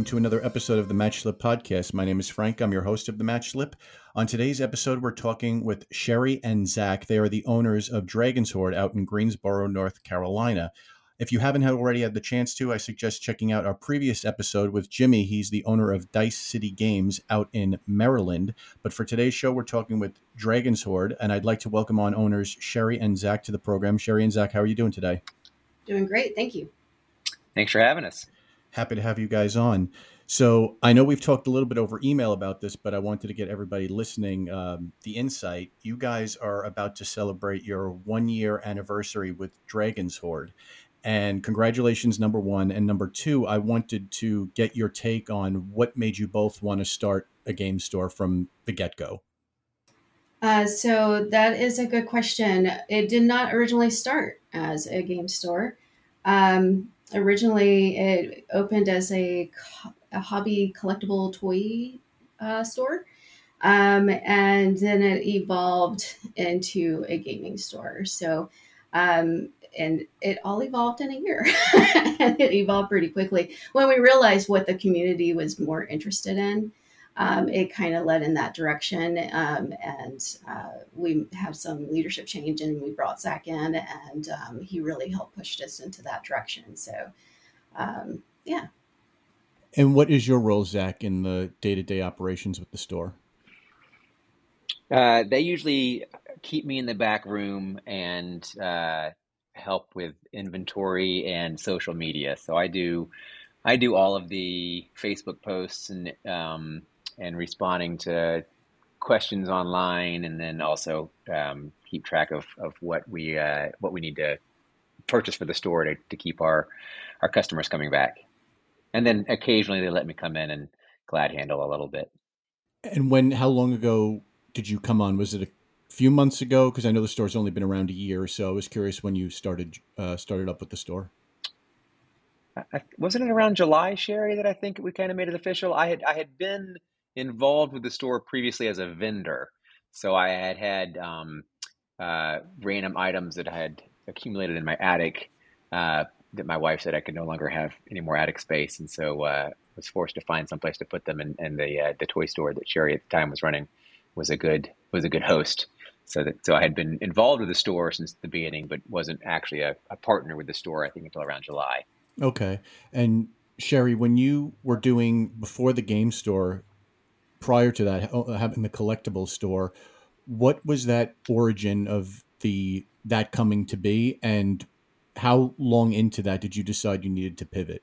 to another episode of the Match Slip podcast. My name is Frank. I'm your host of the Match Slip. On today's episode, we're talking with Sherry and Zach. They are the owners of Dragon's Hoard out in Greensboro, North Carolina. If you haven't already had the chance to, I suggest checking out our previous episode with Jimmy. He's the owner of Dice City Games out in Maryland. But for today's show, we're talking with Dragon's Hoard, and I'd like to welcome on owners Sherry and Zach to the program. Sherry and Zach, how are you doing today? Doing great. Thank you. Thanks for having us. Happy to have you guys on. So I know we've talked a little bit over email about this, but I wanted to get everybody listening the insight. You guys are about to celebrate your 1-year anniversary with Dragon's Hoard. And congratulations, number one. And number two, I wanted to get your take on what made you both want to start a game store from the get-go. So that is a good question. It did not originally start as a game store. Originally, it opened as a hobby collectible toy store. And then it evolved into a gaming store. So, and it all evolved in a year. And it evolved pretty quickly. When we realized what the community was more interested in, it kind of led in that direction. And we had some leadership change, and we brought Zach in, and he really helped push us into that direction. So, yeah. And what is your role, Zach, in the day-to-day operations with the store? They usually keep me in the back room and help with inventory and social media. So I do all of the Facebook posts and responding to questions online, and then also keep track of what we need to purchase for the store to keep our customers coming back. And then occasionally they let me come in and glad handle a little bit. And how long ago did you come on? Was it a few months ago? Because I know the store's only been around a year, so I was curious when you started up with the store. Wasn't it around July, Sherry, that I think we kind of made it official? I had been involved with the store previously as a vendor, so I had random items that I had accumulated in my attic that my wife said I could no longer have any more attic space, and so was forced to find some place to put them. And the toy store that Sherry at the time was running was a good host. So I had been involved with the store since the beginning, but wasn't actually a partner with the store, I think, until around July. Okay. And Sherry, when you were doing before the game store, prior to that, having the collectible store, what was that origin of that coming to be, and how long into that did you decide you needed to pivot?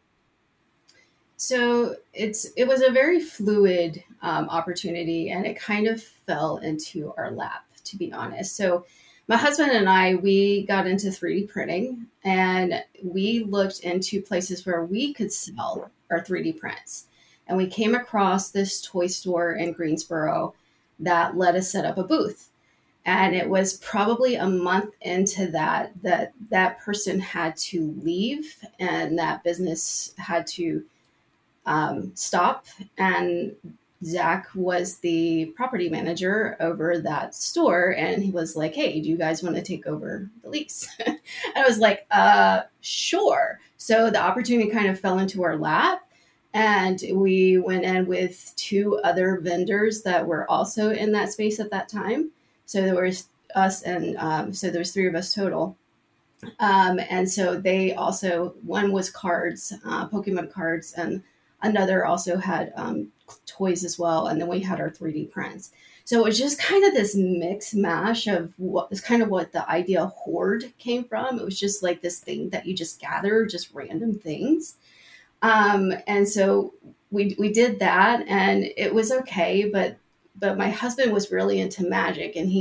So it was a very fluid opportunity, and it kind of fell into our lap, to be honest. So my husband and I, we got into 3D printing, and we looked into places where we could sell our 3D prints. And we came across this toy store in Greensboro that let us set up a booth. And it was probably a month into that person had to leave, and that business had to stop. And Zach was the property manager over that store, and he was like, "Hey, do you guys want to take over the lease?" I was like, sure. So the opportunity kind of fell into our lap, and we went in with 2 other vendors that were also in that space at that time. So there was us, and so there's 3 of us total. And so they also, one was cards, Pokemon cards, and another also had toys as well. And then we had our 3D prints. So it was just kind of this mix mash of what the idea hoard came from. It was just like this thing that you just gather, just random things. And so we did that, and it was okay. But my husband was really into magic, and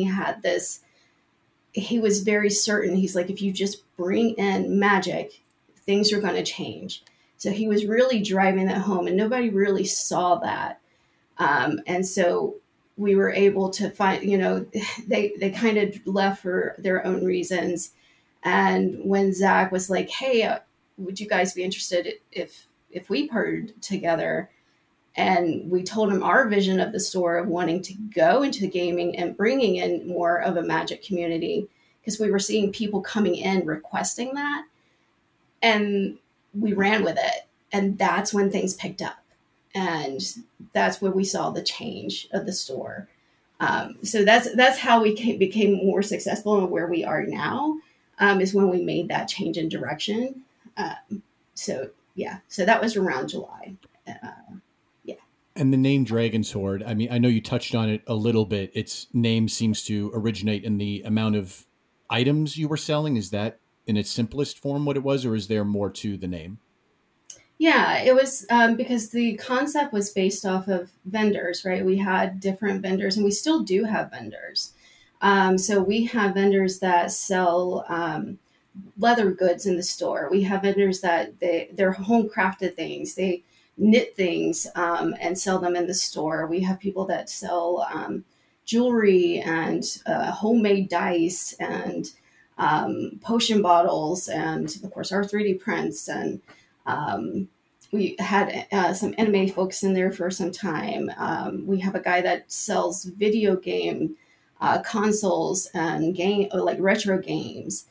he was very certain. He's like, if you just bring in magic, things are going to change. So he was really driving that home, and nobody really saw that. And so we were able to find, they kind of left for their own reasons. And when Zach was like, "Hey, would you guys be interested if we partnered together?" And we told him our vision of the store of wanting to go into the gaming and bringing in more of a magic community, because we were seeing people coming in requesting that. And we ran with it. And that's when things picked up. And that's when we saw the change of the store. So that's how we became more successful, and where we are now is when we made that change in direction. So yeah, so that was around July. Yeah. And the name Dragon's Horde, I mean, I know you touched on it a little bit. Its name seems to originate in the amount of items you were selling. Is that in its simplest form what it was, or is there more to the name? Yeah, it was because the concept was based off of vendors, right? We had different vendors, and we still do have vendors. So we have vendors that sell leather goods in the store. We have vendors that they're home crafted things. They knit things and sell them in the store. We have people that sell jewelry and homemade dice and potion bottles, and of course our 3D prints. And we had some anime folks in there for some time. We have a guy that sells video game consoles and game like retro games.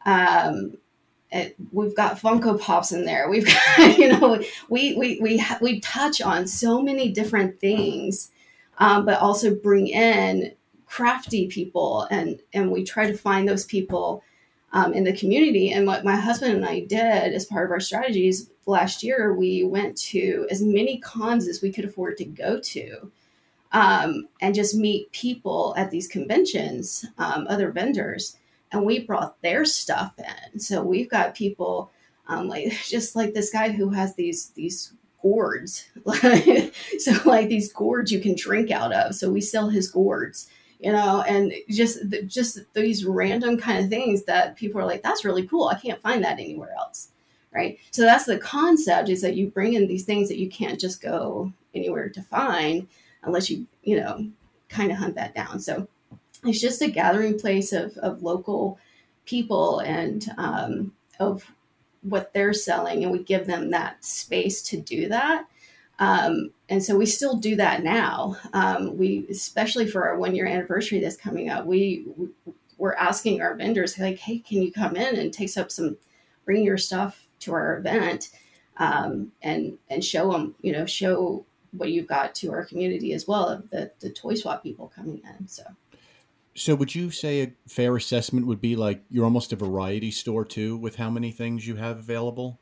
We've got Funko Pops in there. We've got, we touch on so many different things, but also bring in crafty people, and we try to find those people in the community. And what my husband and I did as part of our strategies last year, we went to as many cons as we could afford to go to, and just meet people at these conventions, other vendors, and we brought their stuff in. So we've got people like just like this guy who has these gourds, so like these gourds you can drink out of. So we sell his gourds, and just these random kind of things that people are like, that's really cool. I can't find that anywhere else. Right. So that's the concept, is that you bring in these things that you can't just go anywhere to find unless you kind of hunt that down. So it's just a gathering place of local people and of what they're selling. And we give them that space to do that. And so we still do that now. We, especially for our 1-year anniversary that's coming up, we're asking our vendors, like, hey, can you come in and take up bring your stuff to our event, and show them, show what you've got to our community as well, of the toy swap people coming in. So would you say a fair assessment would be like you're almost a variety store too, with how many things you have available?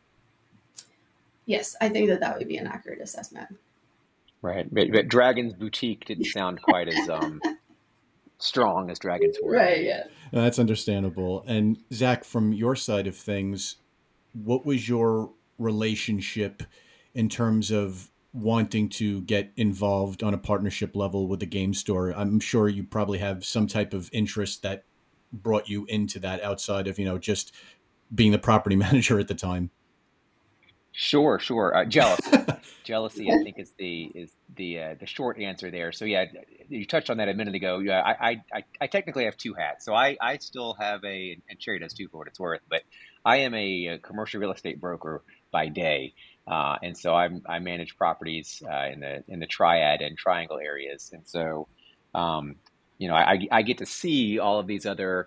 Yes, I think that would be an accurate assessment. Right. But Dragon's Boutique didn't sound quite as strong as Dragon's Horde. Right, yeah. No, that's understandable. And Zach, from your side of things, what was your relationship in terms of wanting to get involved on a partnership level with the game store? I'm sure you probably have some type of interest that brought you into that outside of, just being the property manager at the time. Sure. Jealousy, I think, is the short answer there. So yeah, you touched on that a minute ago. Yeah, I technically have two hats. So I still have and Sherry does too, for what it's worth. But I am a commercial real estate broker by day, and so I manage properties in the Triad and Triangle areas. And so, I get to see all of these other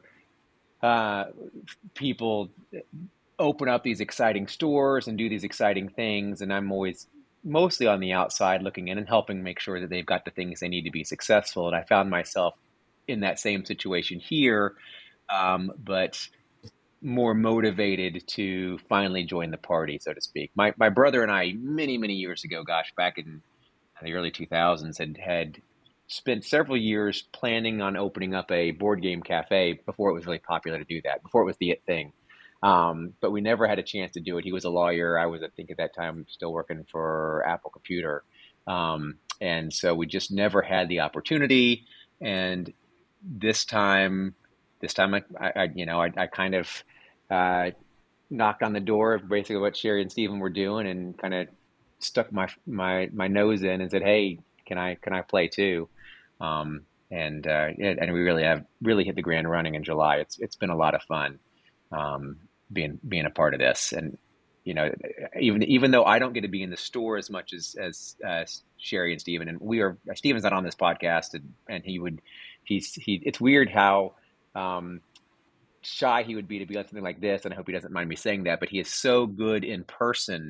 people open up these exciting stores and do these exciting things. And I'm always mostly on the outside looking in and helping make sure that they've got the things they need to be successful. And I found myself in that same situation here, but more motivated to finally join the party, so to speak. My brother and I, many, many years ago, back in the early 2000s, had spent several years planning on opening up a board game cafe before it was really popular to do that, before it was the it thing. But we never had a chance to do it. He was a lawyer. I was, I think at that time, still working for Apple Computer. And so we just never had the opportunity. And this time I kind of knocked on the door of basically what Sherry and Stephen were doing, and kind of stuck my nose in and said, "Hey, can I play too?" And we really hit the ground running in July. It's been a lot of fun. Being a part of this, and even though I don't get to be in the store as much as Sherry and Stephen, and Stephen's not on this podcast, and it's weird how shy he would be to be on something like this, and I hope he doesn't mind me saying that, but he is so good in person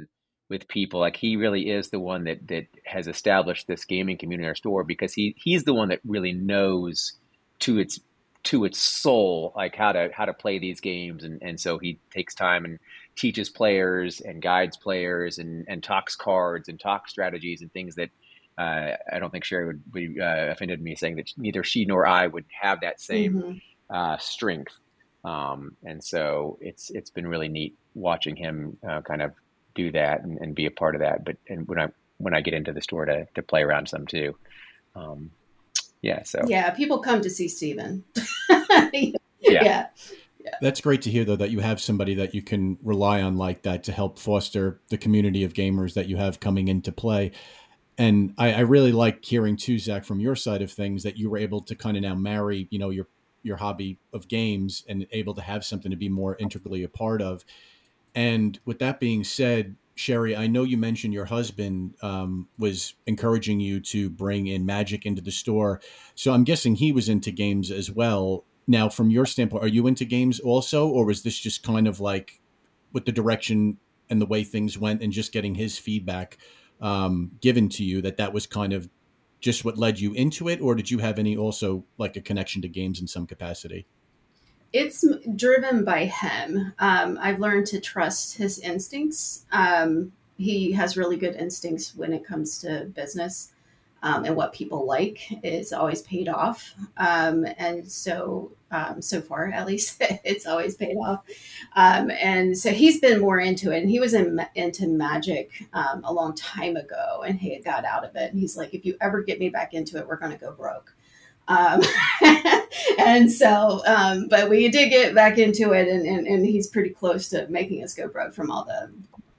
with people. Like he really is the one that has established this gaming community in our store, because he's the one that really knows to its soul, like how to play these games, and so he takes time and teaches players and guides players and talks cards and talks strategies and things that I don't think Sherry would be offended me saying that neither she nor I would have that same Hmm. strength. And so it's been really neat watching him kind of do that and be a part of that. But and when I get into the store to play around some too. Um, yeah. So Yeah, people come to see Steven. yeah. Yeah. That's great to hear, though, that you have somebody that you can rely on like that to help foster the community of gamers that you have coming into play. And I really like hearing too, Zach, from your side of things, that you were able to kind of now marry, your hobby of games and able to have something to be more integrally a part of. And with that being said, Sherry, I know you mentioned your husband was encouraging you to bring in Magic into the store. So I'm guessing he was into games as well. Now, from your standpoint, are you into games also, or was this just kind of like with the direction and the way things went and just getting his feedback given to you, that was kind of just what led you into it? Or did you have any also like a connection to games in some capacity? It's driven by him. I've learned to trust his instincts. He has really good instincts when it comes to business, and what people like is always paid off. And so, so far at least, it's always paid off. And so he's been more into it. And he was into Magic a long time ago, and he got out of it. And he's like, if you ever get me back into it, we're going to go broke. Um, and so, but we did get back into it, and he's pretty close to making us go broke from all the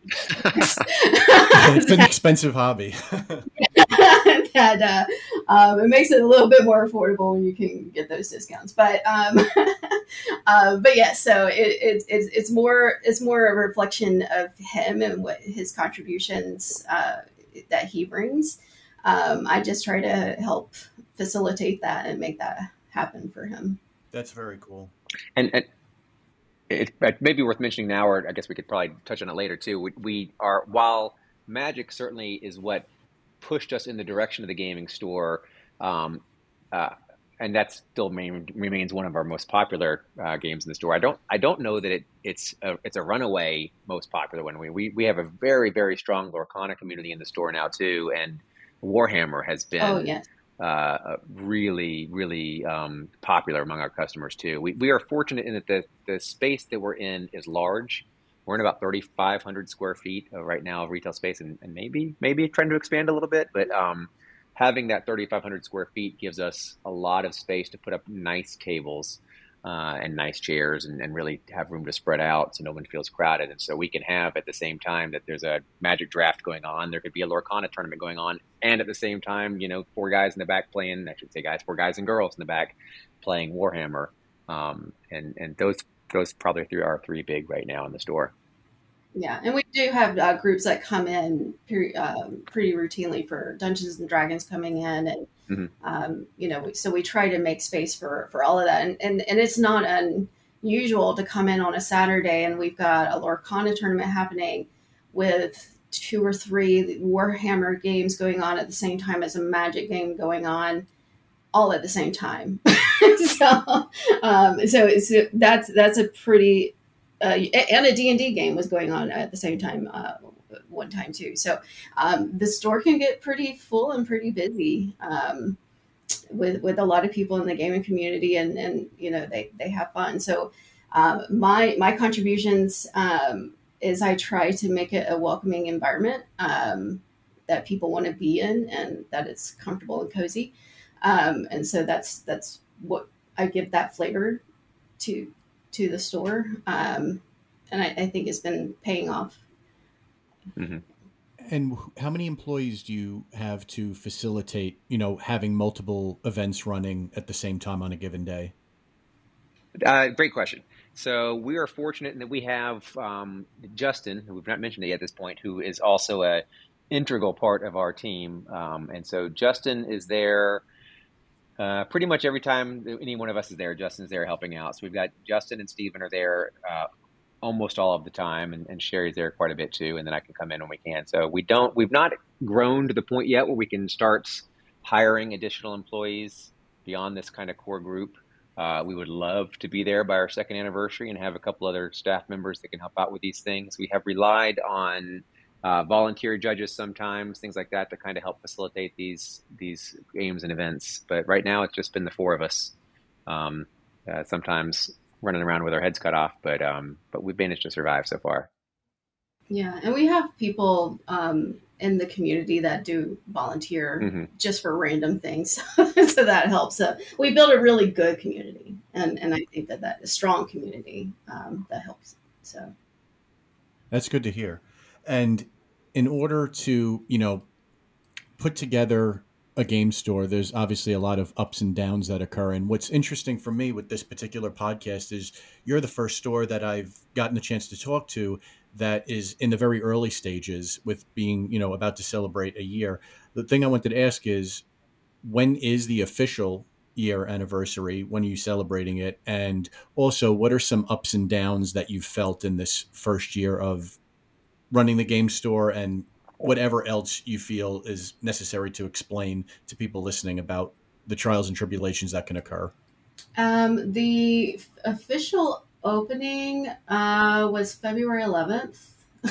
It's an expensive hobby. that it makes it a little bit more affordable when you can get those discounts. But yeah, so it's more a reflection of him and what his contributions that he brings. I just try to help facilitate that and make that happen for him. That's very cool. And it may be worth mentioning now, or I guess we could probably touch on it later too. We are, while Magic certainly is what pushed us in the direction of the gaming store, um, uh, and that still remains one of our most popular games in the store. I don't know that it's a runaway most popular one. We have a very, very strong Lorcana community in the store now too, and Warhammer has Oh been yes. really, really popular among our customers too. We are fortunate in that the space that we're in is large. We're in about 3,500 square feet right now of retail space, and maybe trying to expand a little bit. But having that 3,500 square feet gives us a lot of space to put up nice tables and nice chairs, and really have room to spread out so no one feels crowded. And so we can have, at the same time that there's a Magic draft going on, there could be a Lorcana tournament going on, and at the same time, four guys in the back playing, I should say guys, four guys and girls in the back playing Warhammer. And those probably are three big right now in the store. Yeah, and we do have groups that come in pretty routinely for Dungeons and Dragons coming in, and Hmm. so we try to make space for all of that, and it's not unusual to come in on a Saturday and we've got a Lorcana tournament happening with two or three Warhammer games going on at the same time as a Magic game going on, all at the same time. So that's a pretty and a D&D game was going on at the same time one time too. So the store can get pretty full and pretty busy with a lot of people in the gaming community, and they have fun. So my contributions is I try to make it a welcoming environment that people want to be in, and that it's comfortable and cozy. And so that's what I give that flavor to the store, and I think it's been paying off. Hmm. And how many employees do you have to facilitate, having multiple events running at the same time on a given day? Great question. So we are fortunate in that we have Justin, who we've not mentioned it yet at this point, who is also a integral part of our team. And so Justin is there pretty much every time any one of us is there. Justin's there helping out. So we've got Justin and Stephen are there almost all of the time, and Sherry's there quite a bit too, and then I can come in when we can. So we've not grown to the point yet where we can start hiring additional employees beyond this kind of core group. We would love to be there by our second anniversary and have a couple other staff members that can help out with these things. We have relied on volunteer judges sometimes, things like that, to kind of help facilitate these games and events. But right now, it's just been the four of us. Sometimes running around with our heads cut off, but we've managed to survive so far. Yeah, and we have people in the community that do volunteer just for random things, so that helps. We build a really good community, and I think that a strong community that helps. So that's good to hear. And in order to, put together a game store, there's obviously a lot of ups and downs that occur. And what's interesting for me with this particular podcast is you're the first store that I've gotten a chance to talk to that is in the very early stages with being, about to celebrate a year. The thing I wanted to ask is, when is the official year anniversary? When are you celebrating it? And also, what are some ups and downs that you've felt in this first year of running the game store, and whatever else you feel is necessary to explain to people listening about the trials and tribulations that can occur? The official opening was February 11th.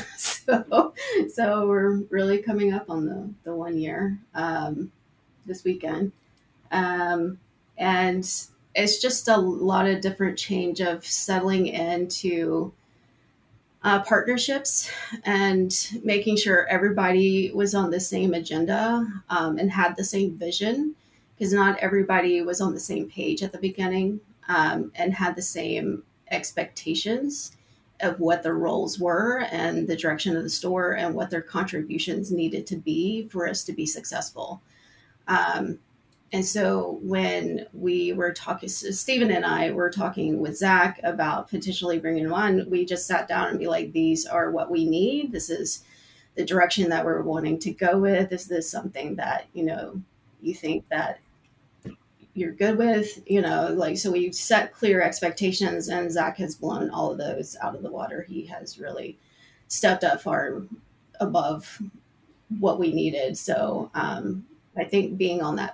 So we're really coming up on the 1 year this weekend. And it's just a lot of different change of settling into partnerships and making sure everybody was on the same agenda and had the same vision, because not everybody was on the same page at the beginning and had the same expectations of what their roles were and the direction of the store and what their contributions needed to be for us to be successful. And so when we were talking, Stephen and I were talking with Zach about potentially bringing him on, we just sat down and be like, these are what we need. This is the direction that we're wanting to go with. Is this something that, you think that you're good with, so we set clear expectations, and Zach has blown all of those out of the water. He has really stepped up far above what we needed. So, I think being on the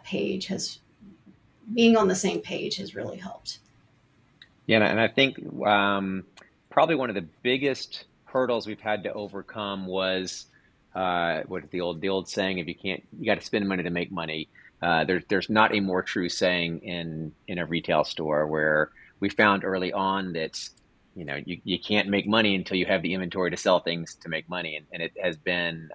same page has really helped. Yeah, and I think probably one of the biggest hurdles we've had to overcome was what the old saying: if you got to spend money to make money. There's not a more true saying in a retail store, where we found early on that you can't make money until you have the inventory to sell things to make money, and it has been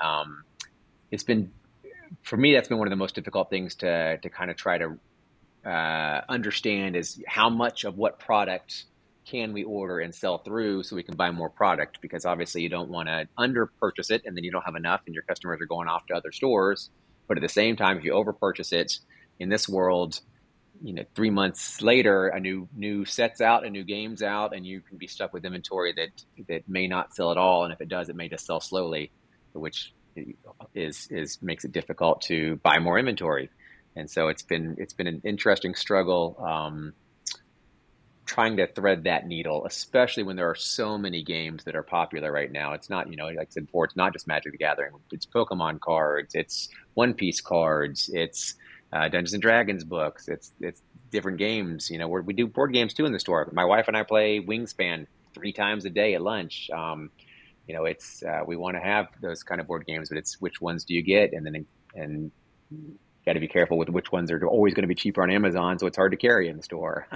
for me, that's been one of the most difficult things to kind of try to understand, is how much of what product can we order and sell through so we can buy more product, because obviously you don't want to under purchase it and then you don't have enough and your customers are going off to other stores. But at the same time, if you over purchase it in this world, 3 months later, a new set's out, a new game's out, and you can be stuck with inventory that may not sell at all. And if it does, it may just sell slowly, which makes it difficult to buy more inventory. And so it's been an interesting struggle trying to thread that needle, especially when there are so many games that are popular right now. It's not, like I said before, it's not just Magic the Gathering. It's Pokemon cards, it's One Piece cards, it's Dungeons and Dragons books, it's different games. We do board games too in the store. My wife and I play Wingspan 3 times a day at lunch. We want to have those kind of board games, but it's which ones do you get, and you got to be careful with which ones are always going to be cheaper on Amazon, so it's hard to carry in the store.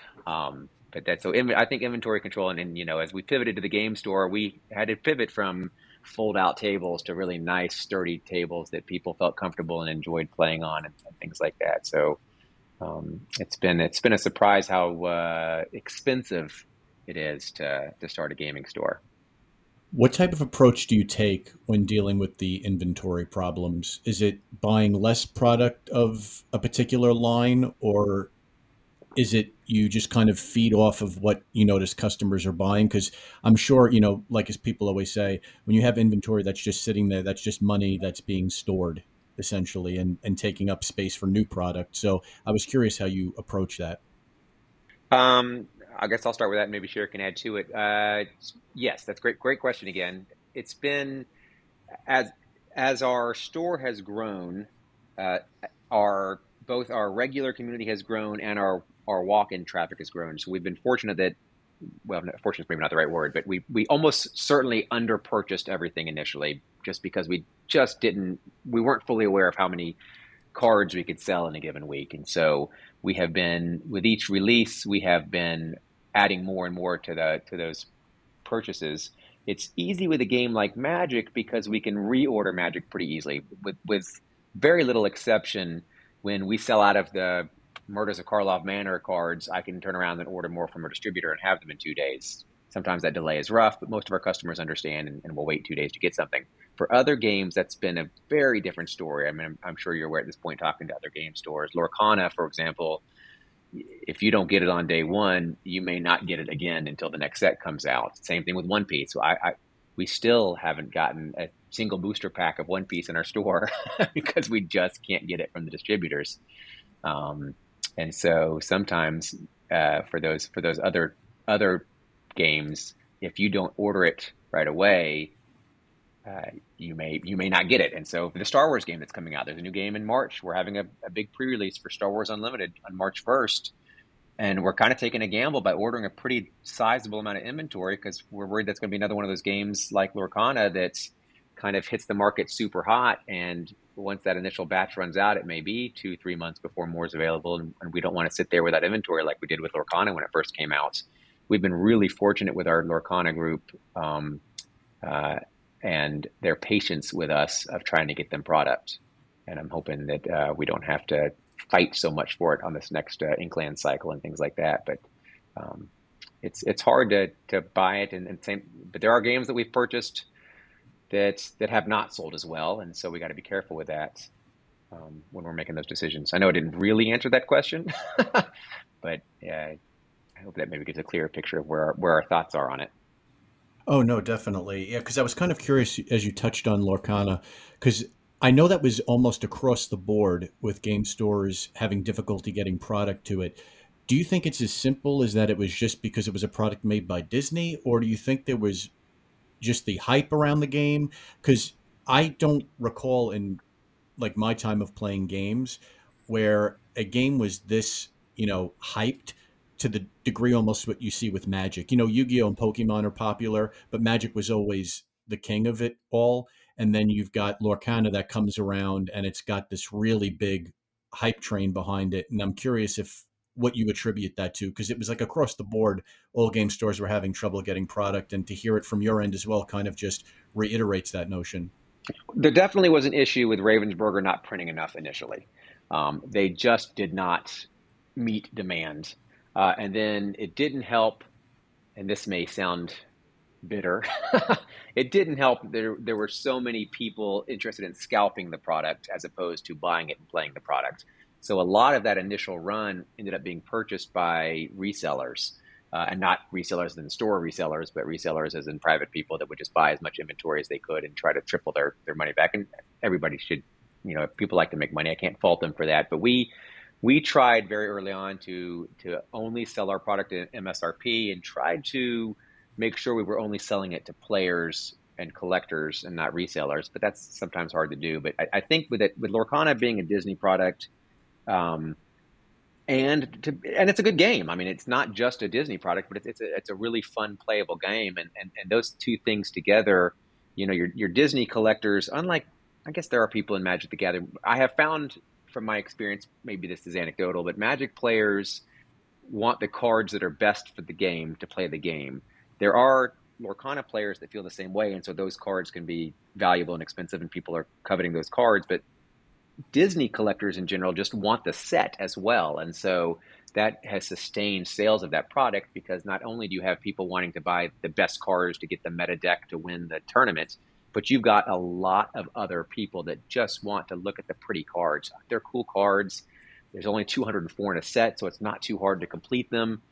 I think inventory control, and as we pivoted to the game store, we had to pivot from fold-out tables to really nice, sturdy tables that people felt comfortable and enjoyed playing on, and things like that. So it's been a surprise how expensive it is to start a gaming store. What type of approach do you take when dealing with the inventory problems? Is it buying less product of a particular line, or is it you just kind of feed off of what you notice customers are buying? Because I'm sure, like as people always say, when you have inventory that's just sitting there, that's just money that's being stored essentially and taking up space for new product. So I was curious how you approach that. I guess I'll start with that, and maybe Sherry can add to it. Yes, that's great. Great question again. It's been as as our store has grown, uh, our both our regular community has grown and our walk-in traffic has grown. So we've been fortunate that, well, fortunate is maybe not the right word, but we almost certainly under purchased everything initially, just because we weren't fully aware of how many cards we could sell in a given week. And so we have been, with each release, we have been adding more and more to those purchases. It's easy with a game like Magic because we can reorder Magic pretty easily. With very little exception, when we sell out of the Murders of Karlov Manor cards, I can turn around and order more from a distributor and have them in 2 days. Sometimes that delay is rough, but most of our customers understand and will wait 2 days to get something. For other games, that's been a very different story. I mean, I'm sure you're aware at this point talking to other game stores. Lorcana, for example, if you don't get it on day one, you may not get it again until the next set comes out. Same thing with One Piece. So we still haven't gotten a single booster pack of One Piece in our store because we just can't get it from the distributors. And so sometimes for those other games, if you don't order it right away, you may not get it. And so for the Star Wars game that's coming out, there's a new game in March. We're having a big pre-release for Star Wars Unlimited on March 1st. And we're kind of taking a gamble by ordering a pretty sizable amount of inventory because we're worried that's going to be another one of those games like Lorcana that kind of hits the market super hot. And once that initial batch runs out, it may be 2-3 months before more is available. And we don't want to sit there with that inventory like we did with Lorcana when it first came out. We've been really fortunate with our Lorcana group and their patience with us of trying to get them product. And I'm hoping that we don't have to fight so much for it on this next Inkland cycle and things like that. But it's hard to buy it. But there are games that we've purchased that have not sold as well. And so we got to be careful with that when we're making those decisions. I know I didn't really answer that question, but I hope that maybe gives a clearer picture of where our thoughts are on it. Oh, no, definitely. Yeah, because I was kind of curious as you touched on Lorcana, because I know that was almost across the board with game stores having difficulty getting product to it. Do you think it's as simple as that it was just because it was a product made by Disney, or do you think there was just the hype around the game? Because I don't recall in like my time of playing games where a game was this, hyped to the degree almost what you see with Magic. Yu-Gi-Oh and Pokemon are popular, but Magic was always the king of it all. And then you've got Lorcana that comes around and it's got this really big hype train behind it. And I'm curious if what you attribute that to, because it was like across the board, all game stores were having trouble getting product. And to hear it from your end as well kind of just reiterates that notion. There definitely was an issue with Ravensburger not printing enough initially. They just did not meet demand. And then it didn't help, and this may sound bitter, it didn't help. There were so many people interested in scalping the product as opposed to buying it and playing the product. So a lot of that initial run ended up being purchased by resellers, and not resellers in store resellers, but resellers as in private people that would just buy as much inventory as they could and try to triple their money back. And everybody should, people like to make money. I can't fault them for that. But we tried very early on to only sell our product at MSRP and tried to make sure we were only selling it to players and collectors and not resellers. But that's sometimes hard to do. But I think with Lorcana being a Disney product, and it's a good game. I mean, it's not just a Disney product, but it's a really fun, playable game. And those two things together, your Disney collectors, unlike, I guess there are people in Magic the Gathering, I have found from my experience, maybe this is anecdotal, but Magic players want the cards that are best for the game to play the game. There are Lorcana players that feel the same way, and so those cards can be valuable and expensive, and people are coveting those cards. But Disney collectors in general just want the set as well, and so that has sustained sales of that product because not only do you have people wanting to buy the best cards to get the meta deck to win the tournament, but you've got a lot of other people that just want to look at the pretty cards. They're cool cards. There's only 204 in a set, so it's not too hard to complete them.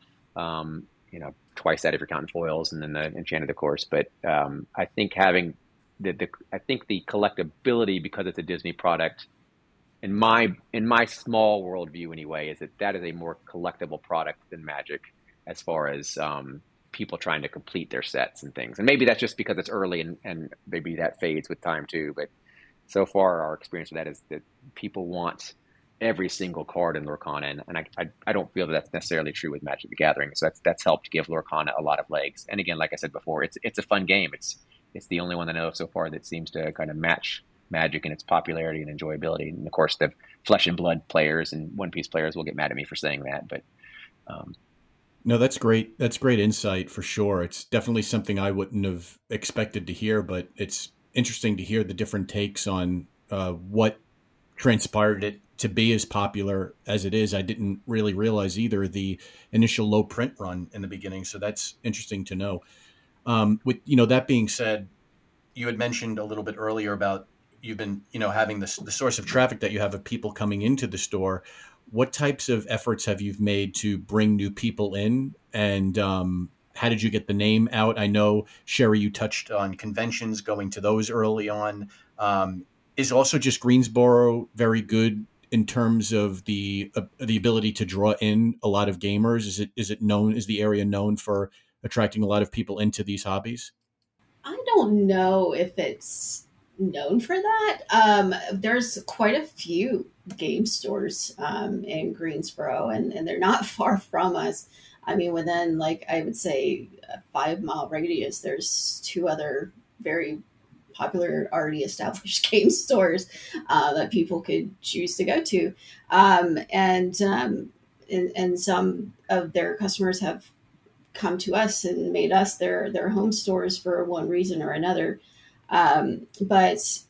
Twice that if you're counting foils and then the enchanted, of course. But I think having the collectability, because it's a Disney product, in my small worldview anyway, is that is a more collectible product than Magic. as far as people trying to complete their sets and things. And maybe that's just because it's early, and maybe that fades with time too. But so far, our experience with that is that people want every single card in Lorcana, and I don't feel that that's necessarily true with Magic the Gathering. So that's helped give Lorcana a lot of legs. And again, like I said before, it's a fun game. It's the only one that I know of so far that seems to kind of match Magic in its popularity and enjoyability. And of course, the Flesh and Blood players and One Piece players will get mad at me for saying that, but No, that's great. That's great insight for sure. It's definitely something I wouldn't have expected to hear, but it's interesting to hear the different takes on what transpired it to be as popular as it is. I didn't really realize either the initial low print run in the beginning, so that's interesting to know. With that being said, you had mentioned a little bit earlier about you've been having this the source of traffic that you have of people coming into the store. What types of efforts have you made to bring new people in, and how did you get the name out? I know, Sherry, you touched on conventions, going to those early on. Is also just Greensboro very good in terms of the ability to draw in a lot of gamers? Is the area known for attracting a lot of people into these hobbies? I don't know if it's known for that. There's quite a few game stores in Greensboro, and they're not far from us. I mean, within, like, I would say a 5 mile radius, there's two other very popular, already established game stores that people could choose to go to. And some of their customers have come to us and made us their home stores for one reason or another. But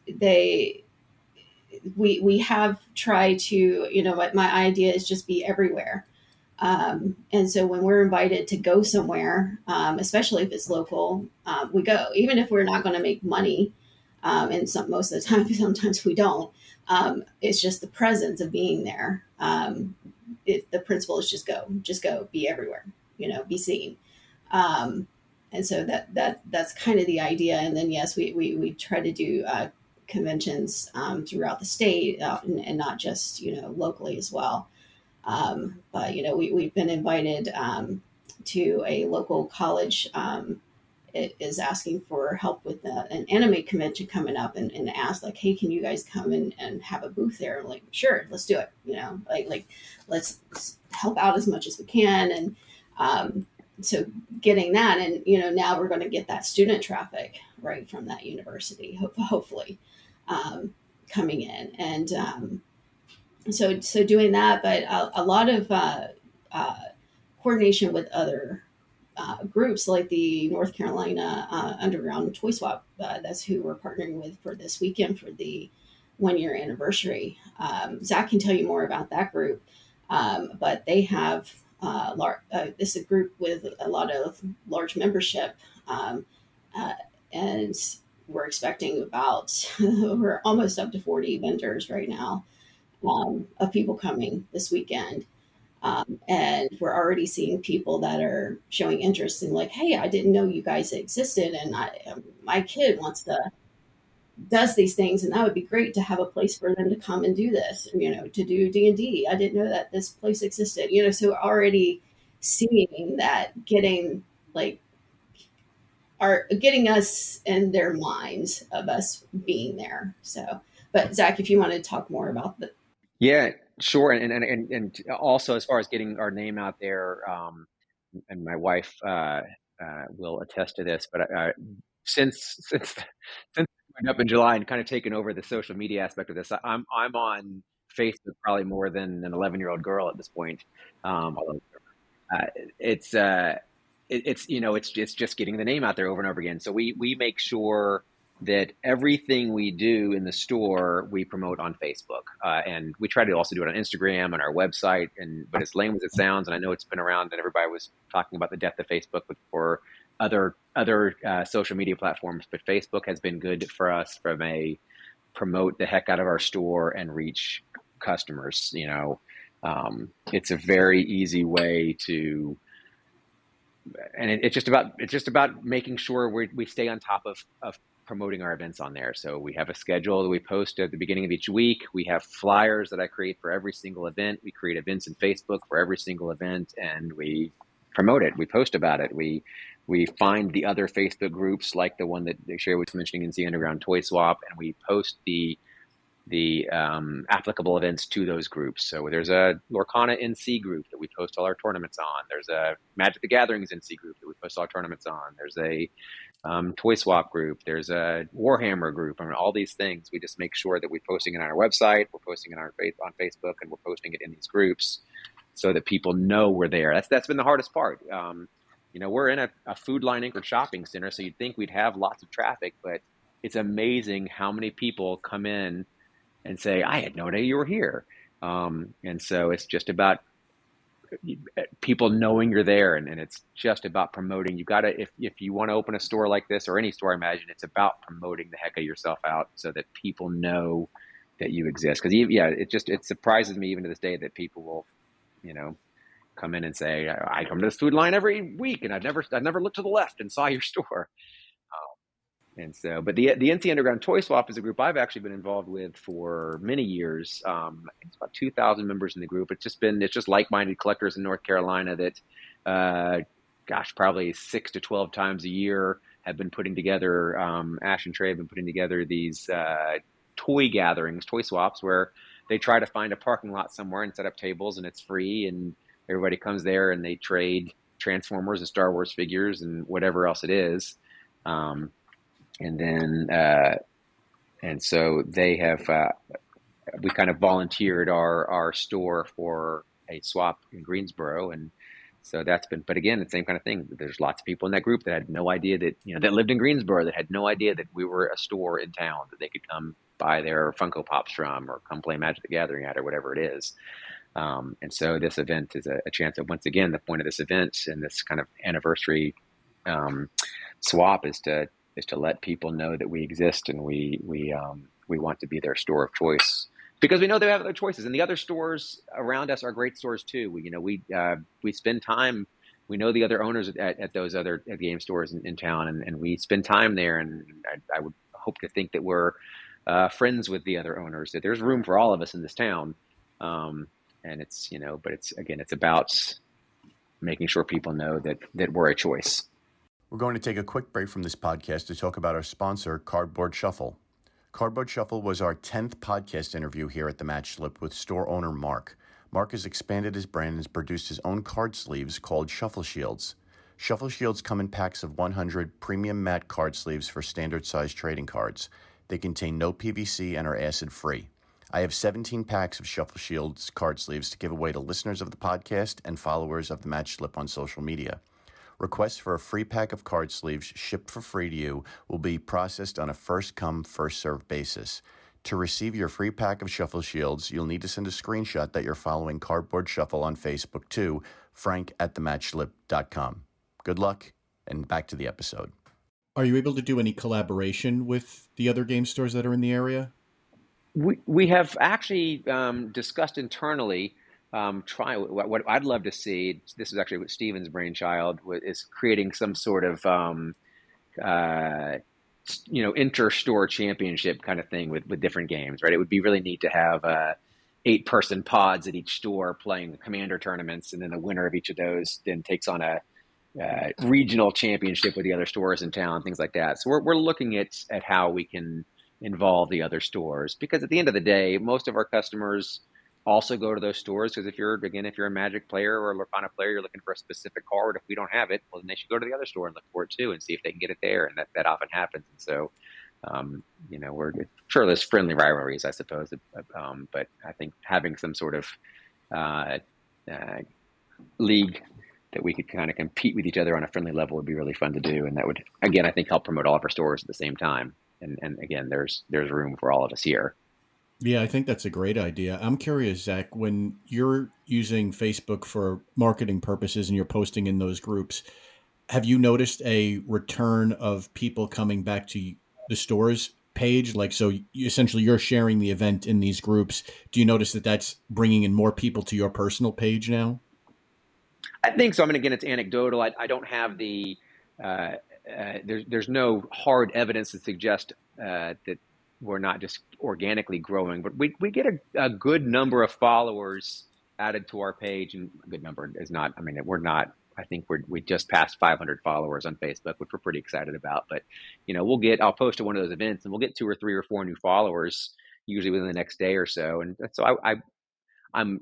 we have tried to, my idea is just be everywhere. And so when we're invited to go somewhere, especially if it's local, we go, even if we're not going to make money. And most of the time, sometimes we don't. It's just the presence of being there. The principle is just go, be everywhere, be seen. And so that's kind of the idea. And then, yes, we try to do conventions throughout the state, and not just, locally as well. But, we've been invited to a local college. It is asking for help with an anime convention coming up, and asked, like, hey, can you guys come and have a booth there? I'm like, sure, let's do it. Like let's help out as much as we can. And so getting that, and now we're going to get that student traffic right from that university, hopefully, coming in. And so doing that, but a lot of coordination with other groups, like the North Carolina Underground Toy Swap. That's who we're partnering with for this weekend for the 1 year anniversary. Zach can tell you more about that group, but they have this is a group with a lot of large membership, and we're expecting about we're almost up to 40 vendors right now, of people coming this weekend. And we're already seeing people that are showing interest in, like, hey, I didn't know you guys existed, and my kid does these things, and that would be great to have a place for them to come and do this, to do D&D. I didn't know that this place existed, so already seeing that, getting us in their minds of us being there. So, but Zach, if you want to talk more about the yeah, sure. And also, as far as getting our name out there, and my wife will attest to this, but since went up in July and kind of taken over the social media aspect of this, I'm on Facebook probably more than an 11-year-old girl at this point. Although it's it's just getting the name out there over and over again. So we make sure that everything we do in the store, we promote on Facebook. And we try to also do it on Instagram and our website. But as lame as it sounds, and I know it's been around and everybody was talking about the death of Facebook, but for other social media platforms, but Facebook has been good for us from a promote the heck out of our store and reach customers. It's a very easy way to, and it's just about making sure we stay on top of promoting our events on there. So we have a schedule that we post at the beginning of each week. We have flyers that I create for every single event. We create events in Facebook for every single event, and we promote it. We post about it. We find the other Facebook groups like the one that Sherry was mentioning, NC Underground Toy Swap, and we post the applicable events to those groups. So there's a Lorcana NC group that we post all our tournaments on. There's a Magic the Gatherings NC group that we post all our tournaments on. There's a Toy Swap group. There's a Warhammer group. I mean, all these things, we just make sure that we're posting it on our website, we're posting it on Facebook, and we're posting it in these groups so that people know we're there. That's been the hardest part. We're in a Food Line anchored shopping center, so you'd think we'd have lots of traffic, but it's amazing how many people come in and say, I had no idea you were here. And so it's just about people knowing you're there, and it's just about promoting. You got to, if you want to open a store like this, or any store, I imagine it's about promoting the heck of yourself out so that people know that you exist. Because it surprises me even to this day that people will, come in and say, I come to this Food Line every week, and I've never looked to the left and saw your store. And so, but the NC Underground Toy Swap is a group I've actually been involved with for many years. It's about 2,000 members in the group. It's just like-minded collectors in North Carolina that, probably 6 to 12 times a year have been putting together, Ash and Trey have been putting together these toy gatherings, toy swaps, where they try to find a parking lot somewhere and set up tables, and it's free, and everybody comes there and they trade Transformers and Star Wars figures and whatever else it is. And so they have, we kind of volunteered our store for a swap in Greensboro. And so but again, the same kind of thing. There's lots of people in that group that had no idea that, that lived in Greensboro, that had no idea that we were a store in town, that they could come buy their Funko Pops from, or come play Magic the Gathering at, or whatever it is. And so this event is a chance that, once again, the point of this event and this kind of anniversary swap is to let people know that we exist, and we want to be their store of choice, because we know they have other choices, and the other stores around us are great stores too. We spend time. We know the other owners at those other game stores in town, and we spend time there. And I would hope to think that we're friends with the other owners. That there's room for all of us in this town, and it's but it's about making sure people know that we're a choice. We're going to take a quick break from this podcast to talk about our sponsor, Cardboard Shuffle. Cardboard Shuffle was our 10th podcast interview here at the Match Slip with store owner Mark. Mark has expanded his brand and has produced his own card sleeves called Shuffle Shields. Shuffle Shields come in packs of 100 premium matte card sleeves for standard size trading cards. They contain no PVC and are acid-free. I have 17 packs of Shuffle Shields card sleeves to give away to listeners of the podcast and followers of the Match Slip on social media. Requests for a free pack of card sleeves shipped for free to you will be processed on a first-come, first-served basis. To receive your free pack of Shuffle Shields, you'll need to send a screenshot that you're following Cardboard Shuffle on Facebook to frank@thematchlip.com. Good luck, and back to the episode. Are you able to do any collaboration with the other game stores that are in the area? We have actually discussed internally. What I'd love to see, this is actually what Steven's brainchild is, creating some sort of inter-store championship kind of thing with different games, right? It would be really neat to have 8-person pods at each store playing commander tournaments, and then the winner of each of those then takes on a regional championship with the other stores in town, things like that. So we're looking at how we can involve the other stores, because at the end of the day, most of our customers also go to those stores, because if you're a Magic player or a Lorcana player, you're looking for a specific card. If we don't have it, well, then they should go to the other store and look for it too, and see if they can get it there. And that often happens. And so, we're sure there's friendly rivalries, I suppose, but I think having some sort of league that we could kind of compete with each other on a friendly level would be really fun to do, and that would, again, I think, help promote all of our stores at the same time. And again, there's room for all of us here. Yeah, I think that's a great idea. I'm curious, Zach, when you're using Facebook for marketing purposes and you're posting in those groups, have you noticed a return of people coming back to the store's page? Like, so essentially you're sharing the event in these groups. Do you notice that that's bringing in more people to your personal page now? I think so. I mean, again, it's anecdotal. I don't have there's no hard evidence to suggest that we're not just organically growing, but we get a good number of followers added to our page, and a good number is not. I mean, we're not. I think we just passed 500 followers on Facebook, which we're pretty excited about. But I'll post at one of those events, and we'll get 2 or 3 or 4 new followers usually within the next day or so. And so I'm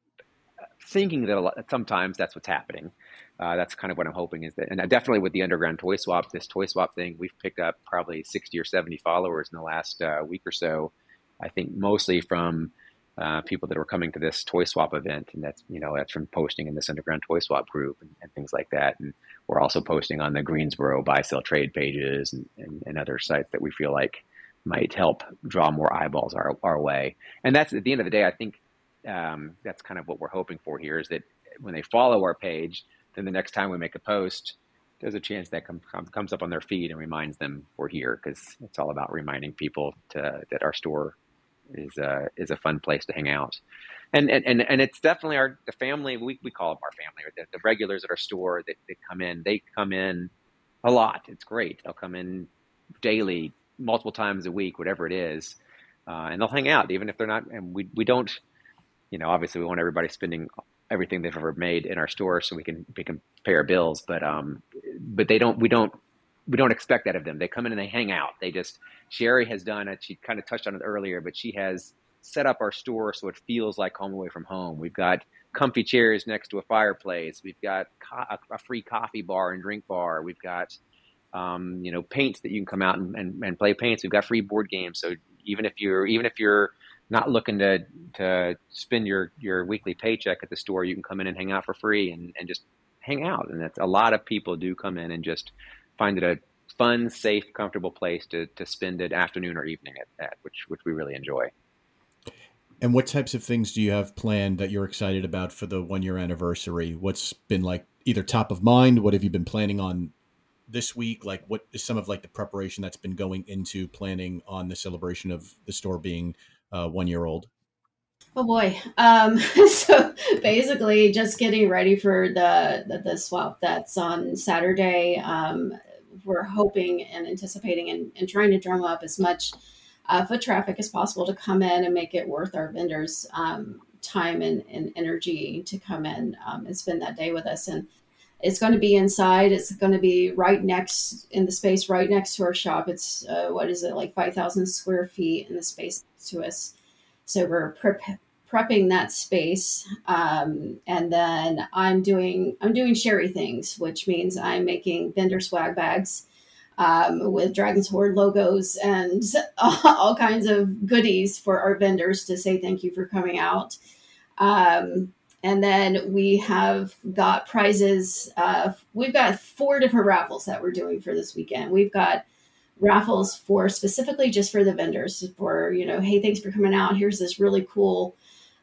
thinking that sometimes that's what's happening. That's kind of what I'm hoping is that, and definitely with the underground this toy swap thing, we've picked up probably 60 or 70 followers in the last week or so. I think mostly from people that were coming to this toy swap event, and that's from posting in this underground toy swap group and things like that. And we're also posting on the Greensboro buy sell trade pages and other sites that we feel like might help draw more eyeballs our way. And that's at the end of the day, I think that's kind of what we're hoping for here, is that when they follow our page, then the next time we make a post, there's a chance that comes up on their feed and reminds them we're here, because it's all about reminding people that our store is a fun place to hang out. And it's definitely the family, we call them our family, or the regulars at our store that they come in a lot. It's great. They'll come in daily, multiple times a week, whatever it is, and they'll hang out even if they're not. And we don't, obviously we want everybody spending everything they've ever made in our store so we can pay our bills, but we don't expect that of them. They come in and they hang out. Sherry has done it. She kind of touched on it earlier, but she has set up our store so it feels like home away from home. We've got comfy chairs next to a fireplace. We've got a free coffee bar and drink bar. We've got paints that you can come out and play paints. We've got free board games. So even if you're not looking to spend your weekly paycheck at the store, you can come in and hang out for free and just hang out. And that's a lot of people do come in and just find it a fun, safe, comfortable place to spend an afternoon or evening at which we really enjoy. And what types of things do you have planned that you're excited about for the 1-year anniversary? What's been like either top of mind? What have you been planning on this week? Like, what is some of like the preparation that's been going into planning on the celebration of the store being 1 year old? Oh boy. So basically just getting ready for the swap that's on Saturday. We're hoping and anticipating and trying to drum up as much foot traffic as possible to come in and make it worth our vendors' time and energy to come in and spend that day with us. And it's going to be inside. It's going to be in the space right next to our shop. It's like 5,000 square feet in the space next to us. So we're prepping that space, and then I'm doing Sherry things, which means I'm making vendor swag bags with Dragon's Horde logos and all kinds of goodies for our vendors to say thank you for coming out. And then we have got prizes. We've got 4 different raffles that we're doing for this weekend. We've got raffles for specifically just for the vendors for, hey, thanks for coming out. Here's this really cool,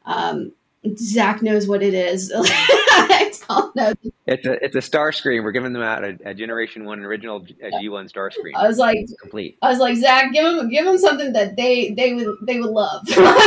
Zach knows what it is. I don't know. It's a star screen. We're giving them out a Generation 1 original G1 star screen. I was like, complete. I was like, Zach, give them something that they would love.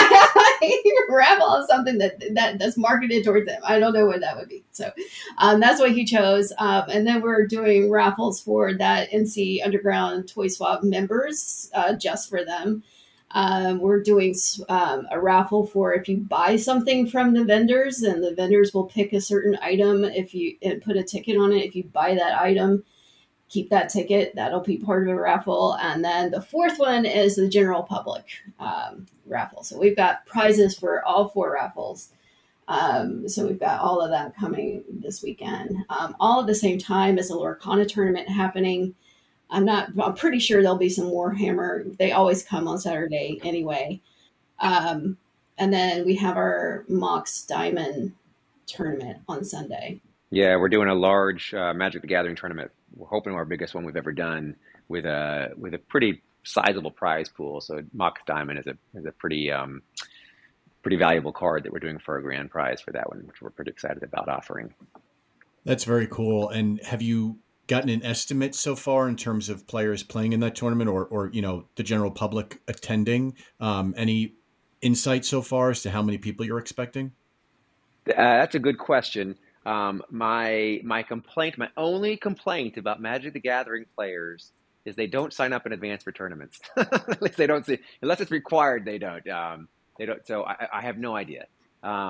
Raffle on something that's marketed towards them. I don't know what that would be. So that's what he chose. And then we're doing raffles for that NC Underground Toy Swap members, just for them. We're doing a raffle for if you buy something from the vendors, and the vendors will pick a certain item and put a ticket on it. If you buy that item, keep that ticket. That'll be part of a raffle. And then the 4th one is the general public raffle. So we've got prizes for all 4 raffles. So we've got all of that coming this weekend. All at the same time as the Lorcana tournament happening. I'm pretty sure there'll be some Warhammer. They always come on Saturday anyway. And then we have our Mox Diamond tournament on Sunday. Yeah, we're doing a large Magic the Gathering tournament. We're hoping our biggest one we've ever done with a pretty sizable prize pool. So Mox Diamond is a pretty valuable card that we're doing for a grand prize for that one, which we're pretty excited about offering. That's very cool. And have you gotten an estimate so far in terms of players playing in that tournament or the general public attending? Any insight so far as to how many people you're expecting? That's a good question. My only complaint about Magic the Gathering players is they don't sign up in advance for tournaments. At least they don't see, unless it's required. They don't. So I have no idea.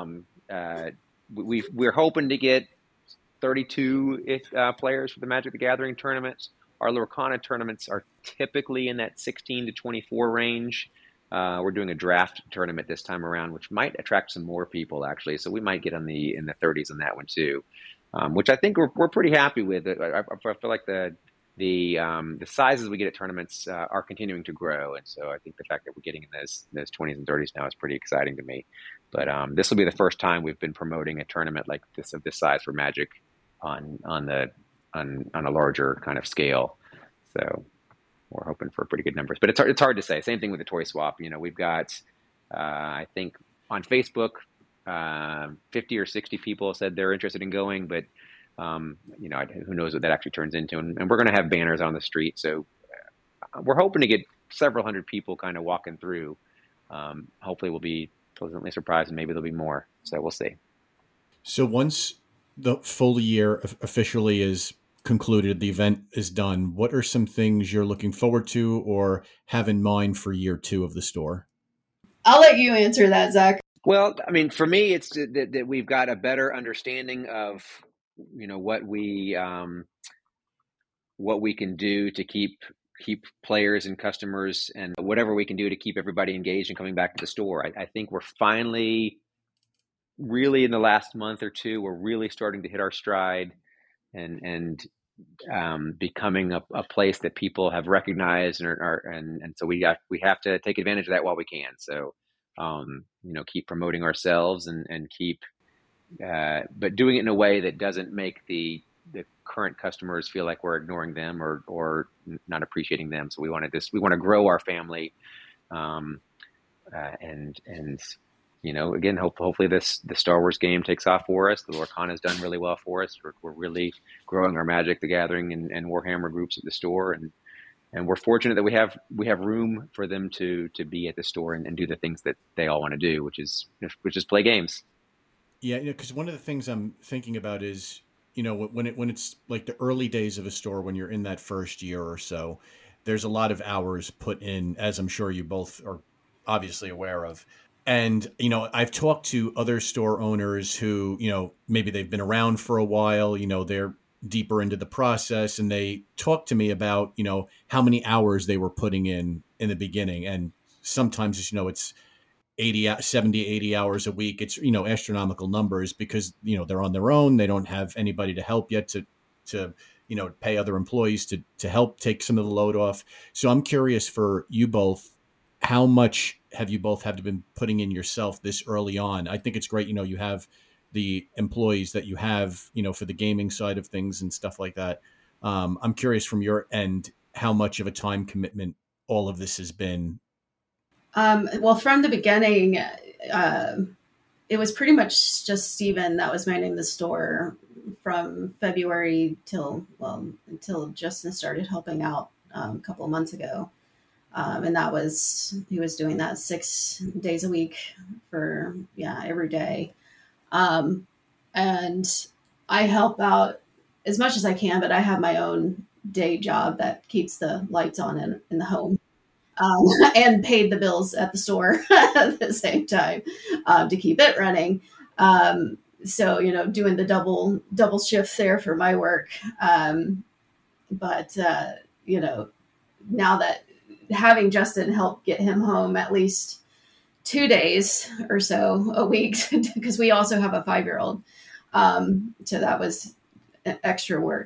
we're hoping to get 32 players for the Magic the Gathering tournaments. Our Lorcana tournaments are typically in that 16 to 24 range. We're doing a draft tournament this time around, which might attract some more people actually. So we might get in the 30s on that one too, which I think we're pretty happy with. I feel like the sizes we get at tournaments are continuing to grow, and so I think the fact that we're getting in those 20s and 30s now is pretty exciting to me. But this will be the first time we've been promoting a tournament like this of this size for Magic on a larger kind of scale. So we're hoping for pretty good numbers, but it's hard to say. Same thing with the toy swap. We've got I think on Facebook 50 or 60 people said they're interested in going, but who knows what that actually turns into. And we're going to have banners on the street, so we're hoping to get several hundred people kind of walking through. Hopefully we'll be pleasantly surprised, and maybe there'll be more. So we'll see. So once the full year officially is concluded, the event is done, what are some things you're looking forward to or have in mind for year 2 of the store? I'll let you answer that, Zach. Well, I mean, for me, it's that we've got a better understanding of, what we can do to keep players and customers, and whatever we can do to keep everybody engaged and coming back to the store. I think we're finally, really in the last month or two, we're really starting to hit our stride and becoming a place that people have recognized and so we have to take advantage of that while we can. So keep promoting ourselves and keep but doing it in a way that doesn't make the current customers feel like we're ignoring them or not appreciating them. So we want to grow our family, and again, hopefully the Star Wars game takes off for us. The Lorcana's done really well for us. We're really growing our Magic the Gathering and Warhammer groups at the store, and we're fortunate that we have room for them to be at the store and do the things that they all want to do, which is play games. Yeah, because one of the things I'm thinking about is, when it's like the early days of a store, when you're in that first year or so, there's a lot of hours put in, as I'm sure you both are obviously aware of. And, I've talked to other store owners who, maybe they've been around for a while, they're deeper into the process, and they talk to me about, how many hours they were putting in the beginning. And sometimes, it's 70, 80 hours a week. It's, astronomical numbers because, they're on their own. They don't have anybody to help yet to pay other employees to help take some of the load off. So I'm curious for you both, how much have you both had to been putting in yourself this early on? I think it's great, you have the employees that you have, for the gaming side of things and stuff like that. I'm curious from your end, how much of a time commitment all of this has been. Well, from the beginning, it was pretty much just Steven that was manning the store from February until Justin started helping out a couple of months ago. And he was doing that 6 days a week for, every day. And I help out as much as I can, but I have my own day job that keeps the lights on in the home, and paid the bills at the store at the same time, to keep it running. So, doing the double shift there for my work. But now that having Justin help get him home at least 2 days or so a week, because we also have a 5-year-old. So that was extra work,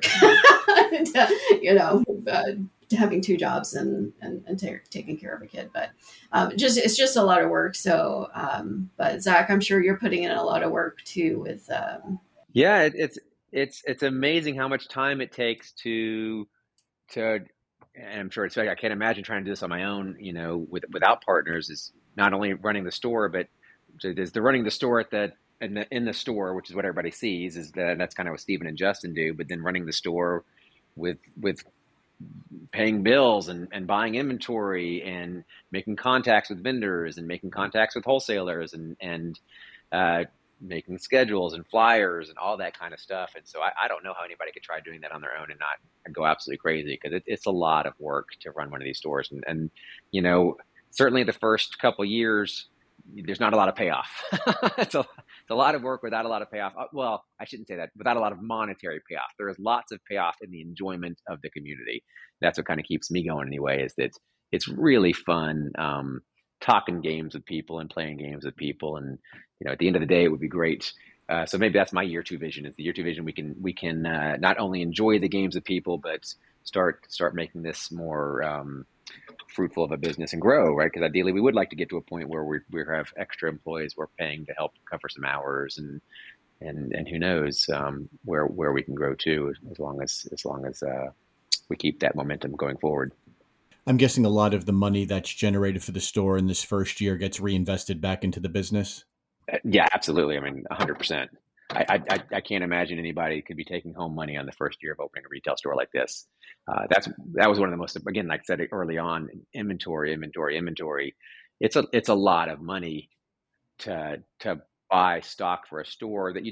having 2 jobs and taking care of a kid, but it's just a lot of work. So, but Zach, I'm sure you're putting in a lot of work too with. Yeah, it's amazing how much time it takes to. And I'm sure I can't imagine trying to do this on my own, without partners. Is not only running the store, but is the running the store in the store, which is what everybody sees, that's kind of what Steven and Justin do. But then running the store with paying bills and buying inventory and making contacts with vendors and making contacts with wholesalers and making schedules and flyers and all that kind of stuff. And so I don't know how anybody could try doing that on their own and not go absolutely crazy, because it's a lot of work to run one of these stores. And certainly the first couple of years, there's not a lot of payoff. a lot of work without a lot of payoff. Well, I shouldn't say that, without a lot of monetary payoff. There is lots of payoff in the enjoyment of the community. That's what kind of keeps me going anyway, is that it's really fun talking games with people and playing games with people. And, at the end of the day, it would be great. So maybe that's my year two vision. Is the year two vision we can not only enjoy the games with people, but start making this more fruitful of a business and grow, right? Because ideally, we would like to get to a point where we have extra employees we're paying to help cover some hours, and who knows where we can grow to, as long as we keep that momentum going forward. I'm guessing a lot of the money that's generated for the store in this first year gets reinvested back into the business. Yeah, absolutely. I mean, 100%. I can't imagine anybody could be taking home money on the first year of opening a retail store like this. That was one of the most, again, like I said early on, inventory. It's a lot of money to buy stock for a store that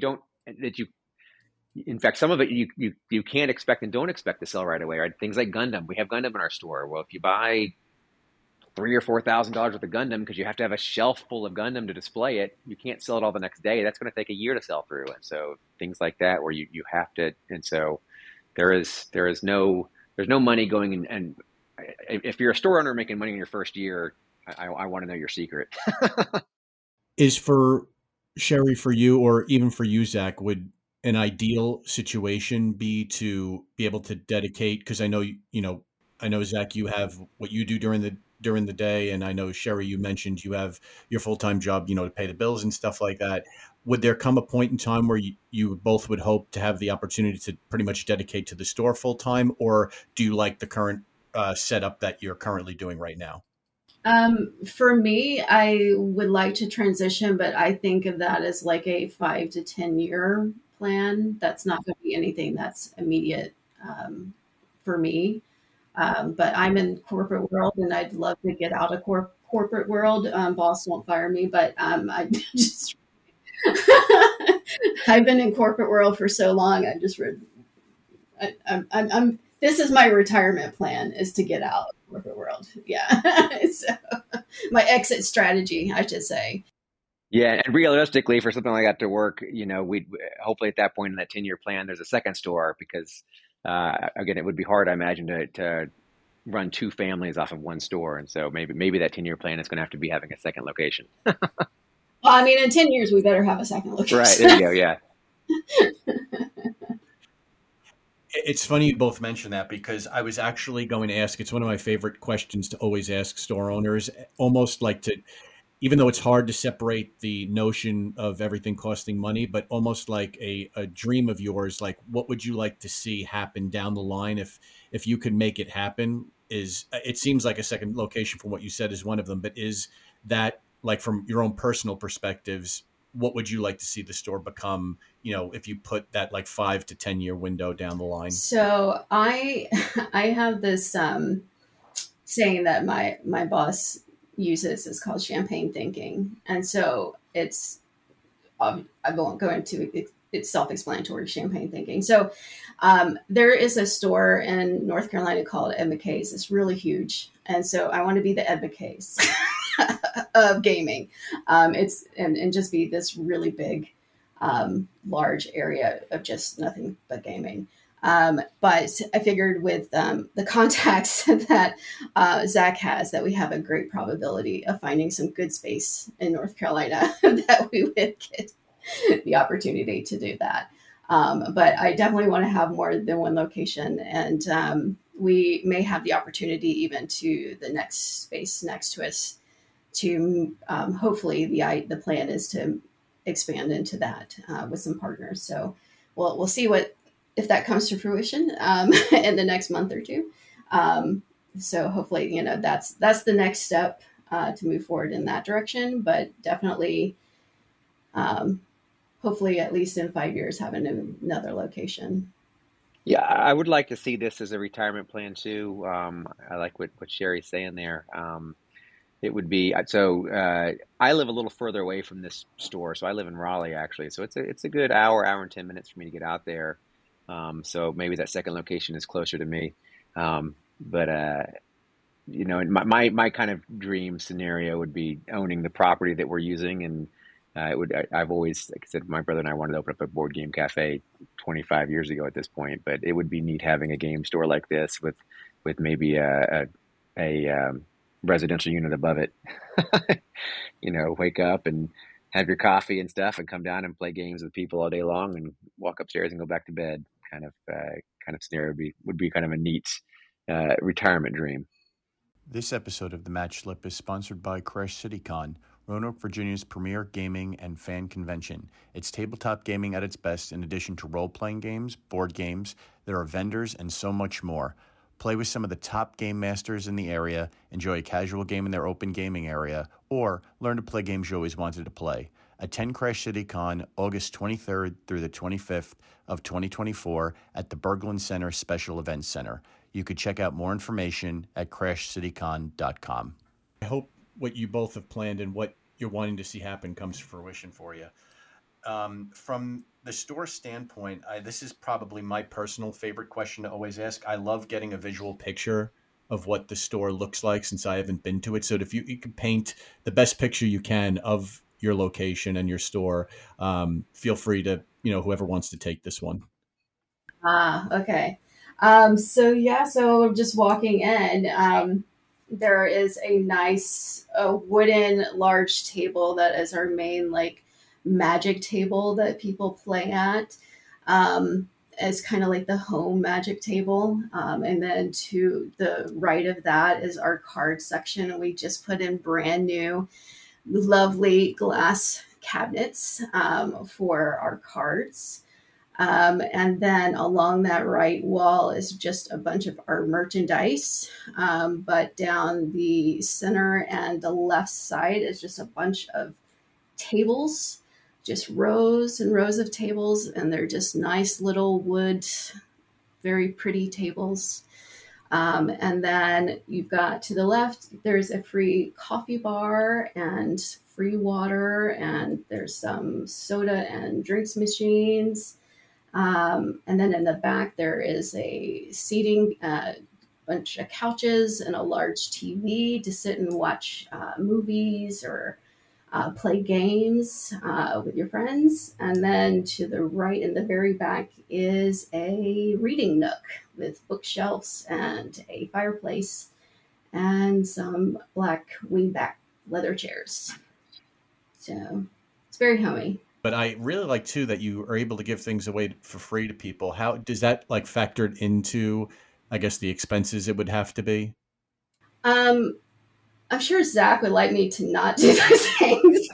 in fact, some of it you can't expect and don't expect to sell right away, right? Things like Gundam. We have Gundam in our store. Well, if you buy $3,000 or $4,000 worth of Gundam, because you have to have a shelf full of Gundam to display it, you can't sell it all the next day. That's going to take a year to sell through. And so things like that, where you have to, and so there's no money going in. And if you're a store owner making money in your first year, I want to know your secret. Is for Sherry, for you, or even for you, Zach, would an ideal situation be to be able to dedicate? Because I know, I know, Zach, you have what you do during the day, and I know, Sherry, you mentioned you have your full-time job, to pay the bills and stuff like that. Would there come a point in time where you both would hope to have the opportunity to pretty much dedicate to the store full-time, or do you like the current setup that you're currently doing right now? For me, I would like to transition, but I think of that as like a 5 to 10 year plan. That's not going to be anything that's immediate for me. But I'm in corporate world, and I'd love to get out of corporate world. Boss won't fire me, but I just I've been in corporate world for so long. I'm this is my retirement plan, is to get out of corporate world. Yeah. So my exit strategy, I should say. Yeah, and realistically, for something like that to work, we hopefully at that point in that 10-year plan, there's a second store, because again, it would be hard, I imagine, to run two families off of one store, and so maybe that 10-year plan is going to have to be having a second location. Well, I mean, in 10 years, we better have a second location. Right, there you go. Yeah. It's funny you both mentioned that, because I was actually going to ask, it's one of my favorite questions to always ask store owners, almost like to, even though it's hard to separate the notion of everything costing money, but almost like a dream of yours, like what would you like to see happen down the line if you could make it happen? It seems like a second location from what you said is one of them, but is that, like, from your own personal perspectives, what would you like to see the store become, if you put that like 5 to 10 year window down the line? So I have this saying that my boss uses. It's called champagne thinking. And so I won't go into it's self-explanatory, champagne thinking. So there is a store in North Carolina called Ed McKay's. It's really huge. And so I want to be the Ed McKay's of gaming. It's and just be this really big, large area of just nothing but gaming. But I figured with the contacts that Zach has, that we have a great probability of finding some good space in North Carolina that we would get the opportunity to do that. But I definitely want to have more than one location, and we may have the opportunity even to the next space next to us to hopefully the plan is to expand into that with some partners. So we'll see if that comes to fruition in the next month or two. So hopefully, that's the next step to move forward in that direction. But definitely, hopefully, at least in 5 years, having another location. Yeah, I would like to see this as a retirement plan too. I like what Sherry's saying there. It would be so. I live a little further away from this store, so I live in Raleigh actually. So it's a good hour and 10 minutes for me to get out there. So maybe that second location is closer to me. But my kind of dream scenario would be owning the property that we're using, and I've always, like I said, my brother and I wanted to open up a board game cafe 25 years ago at this point, but it would be neat having a game store like this with maybe a residential unit above it. Wake up and have your coffee and stuff, and come down and play games with people all day long, and walk upstairs and go back to bed. Kind of scenario would be kind of a neat retirement dream. This episode of The Match Slip is sponsored by Crash CityCon, Roanoke, Virginia's premier gaming and fan convention. It's tabletop gaming at its best. In addition to role-playing games, board games, there are vendors and so much more. Play with some of the top game masters in the area, enjoy a casual game in their open gaming area, or learn to play games you always wanted to play. Attend Crash CityCon August 23rd through the 25th of 2024 at the Berglund Center Special Events Center. You could check out more information at crashcitycon.com. I hope what you both have planned and what you're wanting to see happen comes to fruition for you. From the store standpoint, this is probably my personal favorite question to always ask. I love getting a visual picture of what the store looks like since I haven't been to it. So if you could paint the best picture you can of your location and your store, feel free to, whoever wants to take this one. Okay. So just walking in, there is a nice wooden large table that is our main magic table that people play at. It's kind of like the home magic table. And then to the right of that is our card section. And we just put in brand new, lovely glass cabinets for our cards. And then along that right wall is just a bunch of our merchandise. But down the center and the left side is just a bunch of tables, just rows and rows of tables. And they're just nice little wood, very pretty tables. And then you've got to the left, there's a free coffee bar and free water. And there's some soda and drinks machines. And then in the back, there is a seating, bunch of couches and a large TV to sit and watch movies or play games with your friends. And then to the right in the very back is a reading nook with bookshelves and a fireplace and some black wingback leather chairs. So it's very homey. But I really like, too, that you are able to give things away for free to people. How does that factored into, I guess, the expenses it would have to be? I'm sure Zach would like me to not do those things.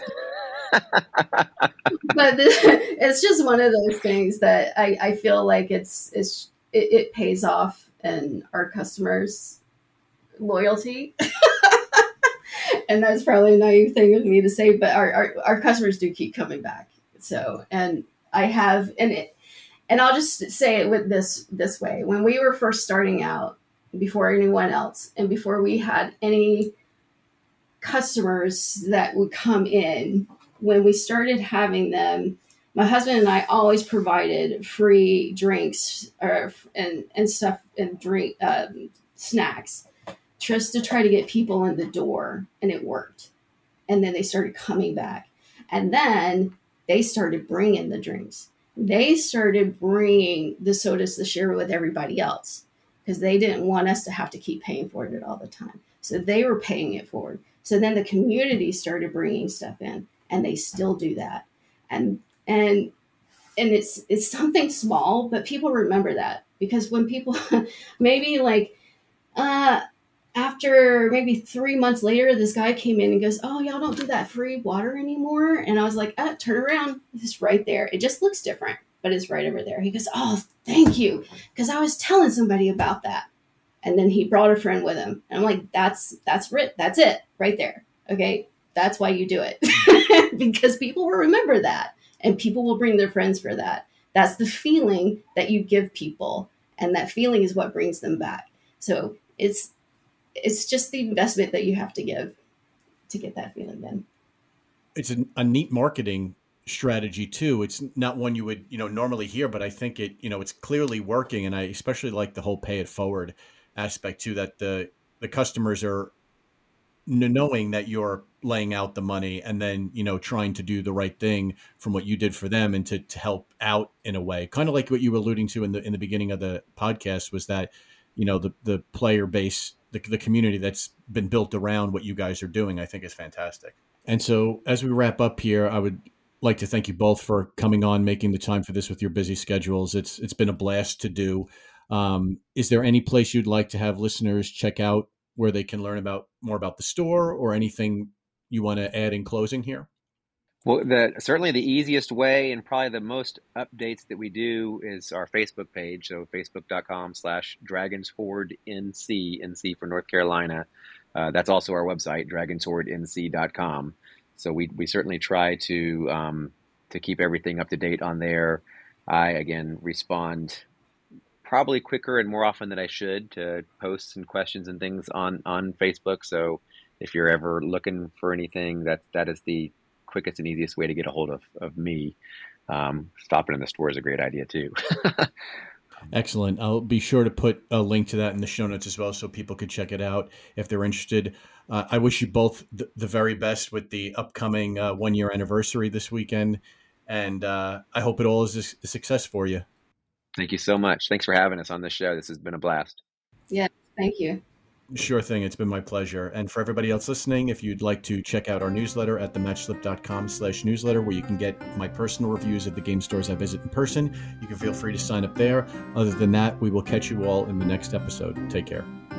But it's just one of those things that I feel like it pays off in our customers' loyalty. And that's probably a naive thing of me to say, but our customers do keep coming back. So, and I have, and I'll just say it with this way. When we were first starting out, before anyone else, and before we had any customers that would come in, when we started having them, my husband and I always provided free drinks and stuff and drink snacks just to try to get people in the door, and it worked. And then they started coming back, and then they started bringing the drinks. They started bringing the sodas to share with everybody else because they didn't want us to have to keep paying for it all the time. So they were paying it forward. So then the community started bringing stuff in, and they still do that. And it's something small, but people remember that because when people maybe after maybe 3 months later, this guy came in and goes, "Oh, y'all don't do that free water anymore." And I was like, turn around. It's right there. It just looks different, but it's right over there. He goes, "Oh, thank you." Because I was telling somebody about that. And then he brought a friend with him. And I'm like, that's it right there. Okay. That's why you do it. Because people will remember that and people will bring their friends for that. That's the feeling that you give people. And that feeling is what brings them back. So it's just the investment that you have to give to get that feeling then. It's a neat marketing strategy too. It's not one you would, normally hear, but I think it, it's clearly working. And I especially like the whole pay it forward aspect too, that the customers are knowing that you're laying out the money and then, trying to do the right thing from what you did for them and to help out in a way, kind of like what you were alluding to in the beginning of the podcast, was that, the player base, the community that's been built around what you guys are doing, I think is fantastic. And so as we wrap up here, I would like to thank you both for coming on, making the time for this with your busy schedules. It's been a blast to do. Is there any place you'd like to have listeners check out where they can learn more about the store, or anything you want to add in closing here? Well, certainly the easiest way and probably the most updates that we do is our Facebook page. So facebook.com/DragonsHordeNC, NC for North Carolina. That's also our website, DragonsHordeNC.com. So we certainly try to keep everything up to date on there. I, again, respond probably quicker and more often than I should to posts and questions and things on Facebook. So if you're ever looking for anything, that is the quickest and easiest way to get a hold of me. Stopping in the store is a great idea too. Excellent. I'll be sure to put a link to that in the show notes as well, so people could check it out if they're interested. I wish you both the very best with the upcoming 1-year anniversary this weekend. And I hope it all is a success for you. Thank you so much. Thanks for having us on this show. This has been a blast. Yeah, thank you. Sure thing. It's been my pleasure. And for everybody else listening, if you'd like to check out our newsletter at thematchlip.com/newsletter, where you can get my personal reviews of the game stores I visit in person, you can feel free to sign up there. Other than that, we will catch you all in the next episode. Take care.